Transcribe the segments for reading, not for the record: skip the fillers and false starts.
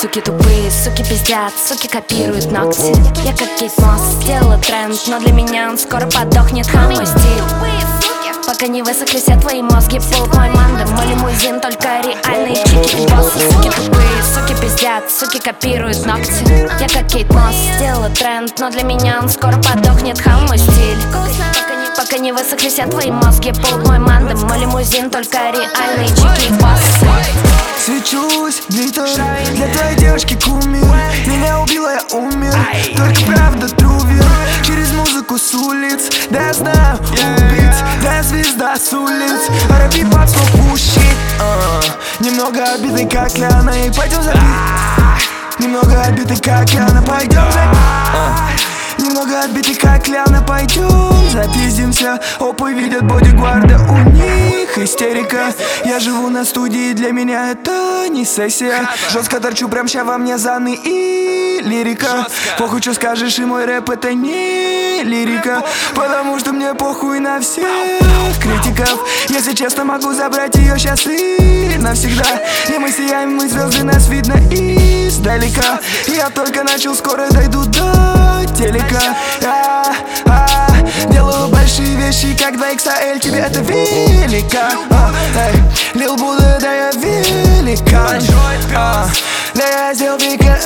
Суки тупые, суки пиздят, суки копируют ногти. Я как Кейт Мосс, сделала тренд, но для меня он скоро подохнет. Хам мой стиль, пока не высохли все твои мозги. Полк мой мандам, мой лимузин, только реальные чики и боссы. Суки тупые, суки пиздят, суки копируют ногти. Я как Кейт Мосс, сделала тренд, но для меня он скоро подохнет. Хам мой стиль, пока не высохли все твои мозги. Полк мой мандам, мой лимузин, только реальные чики и боссы. Свечусь, глиттер, для твоей девушки кумир. Меня убила, я умер, только правда трувер. Через музыку с улиц, да я знаю убийц, да я звезда с улиц. Рэп под свой пущи, немного обидный, как Ляна, и пойдем за немного обидный, как Ляна, пойдем за немного отбитый, как Ляна, пойдем запиздимся. Опы видят бодигварда, у них истерика. Я живу на студии, для меня это не сессия. Жестко торчу, прям ща во мне заны и лирика. Похуй, что скажешь, и мой рэп это не лирика. Потому что мне похуй на всех критиков. Если честно, могу забрать ее сейчас и навсегда. И мы сияем, мы звезды, нас видно издалека. Я только начал, скоро дойду до телека. Делаю большие вещи, как 2XL, тебе это велика. Лил Будда, да я великан. Да я сделал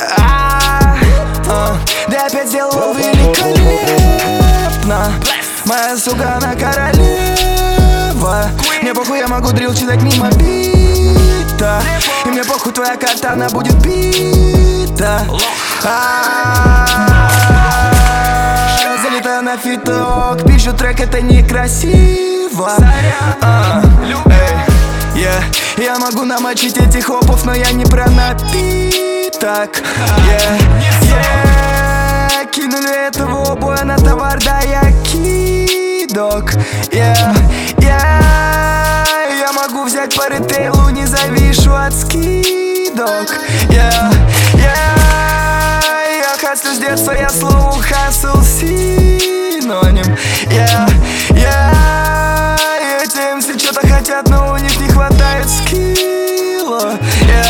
да я опять сделал великолепно. Моя сука, она королева. Мне похуй, я могу дрил читать мимо бита. И мне похуй, твоя карта, она будет бита. Залетаю на фиток, пишу трек, это некрасиво. Я могу намочить этих хопов, но я не про напиток. Кинули этого боя на товар, да я кидок. Я могу взять по ритейлу, не завишу от скидок. Я хаслю с детства, я слову хасл синоним. Эти МС что-то хотят, но у них не хватает скилла.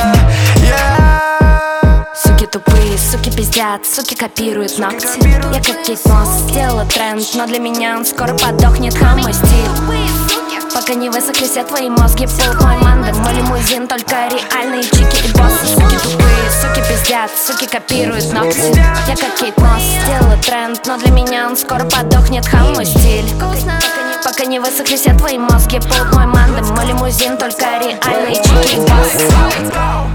Суки тупые, суки пиздят, суки копируют ногти. Я как Кейт Мосс, сделала тренд, но для меня он скоро подохнет. Хам мой стиль, пока не высохли все твои мозги. Полк мой мандам, мой лимузин, только реальные чики и боссы. Суки тупые, суки пиздят, суки копируют ногти. Я как Кейт Мосс, сделала тренд, но для меня он скоро подохнет. Хам мой стиль, пока не высохли все твои мозги. Полк мой мандам, мой лимузин, только реальные чики и боссы.